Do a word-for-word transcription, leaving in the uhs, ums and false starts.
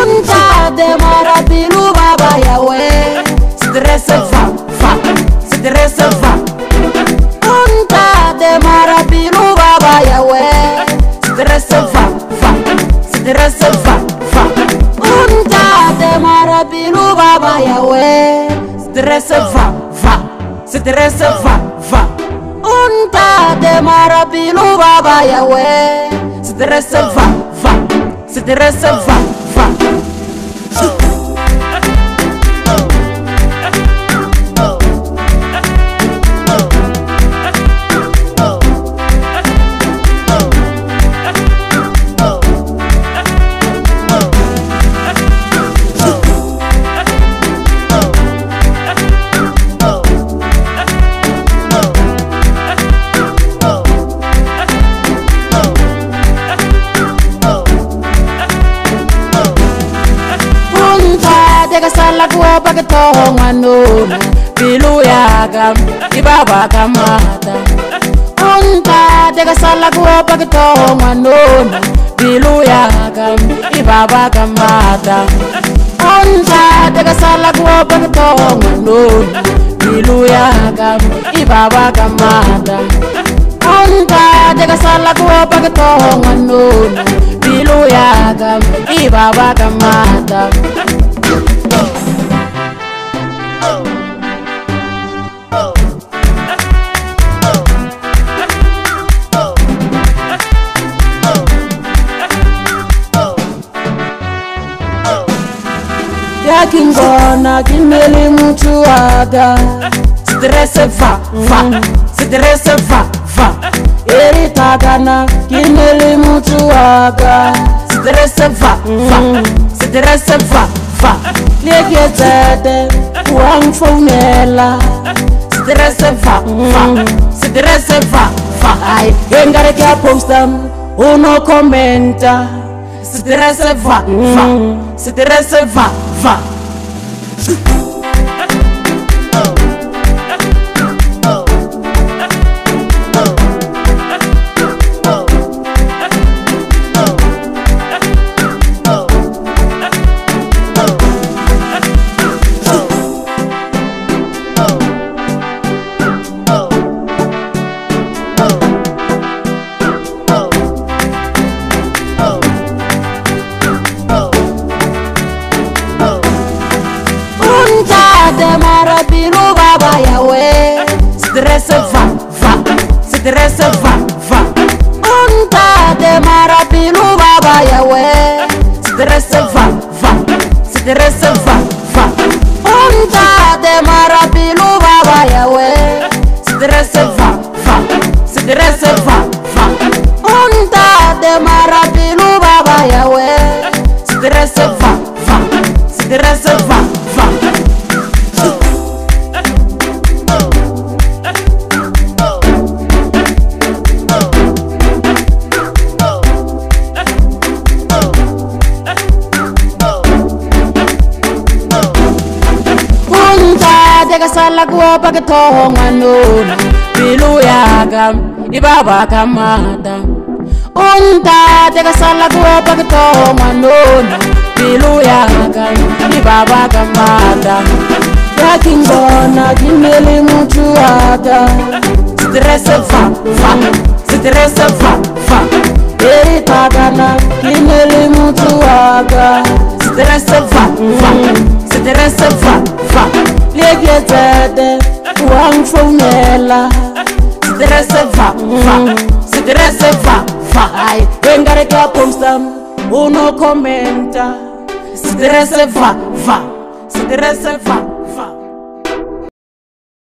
Unta demora pilu baba yawe. Stress va, va, stress va. Unta demora pilu baba yawe. Stress va, va, stress va, va. Unta demora pilu baba yawe. Stress va, va, stress va, va. Unta demora pilu baba yawe. Stress va, va, stress va, va. Teka sala kuwa pakitonga nuna pilu yaga ibaba kamata. Unta teka sala kuwa pakitonga nuna pilu yaga ibaba kamata. Unta teka sala kuwa pakitonga nuna pilu yaga ibaba kamata. Unta teka sala kuwa pakitonga nuna pilu yaga ibaba kamata. Yakingona kimeli mtu waga. Stress va, va, stress va, va. Eritagana kimeli mtu waga. Stress va, va, stress va, va. Legezede kuamfonela. Stress va, va, stress va, va. Ay, engare kia postam uno commenta. Stress va, va, stress va, va. Demora pilu baba yawe. Stress va, va, stress va, va. Unta demora pilu baba yawe. Stress va, va, stress va, va. Unta demora pilu baba yawe. Stress va, va, stress va, va. Unta demora pilu baba yawe. Stress va, va, stress va, va. Teka sala kuwa pakitonga nuna pilu yaga ibaba kamata. Unta teka sala kuwa pakitonga nuna pilu yaga ibaba kamata. Yakingona kimeli mtu waga. Stress va, va, stress va, va. Eritagana kimeli mtu waga. Stress va, va, stress va, va. Legezede kuamfonela. Stress va, va, stress va, va. Ay, engare kia postam uno commenta. Stress va, va, stress va.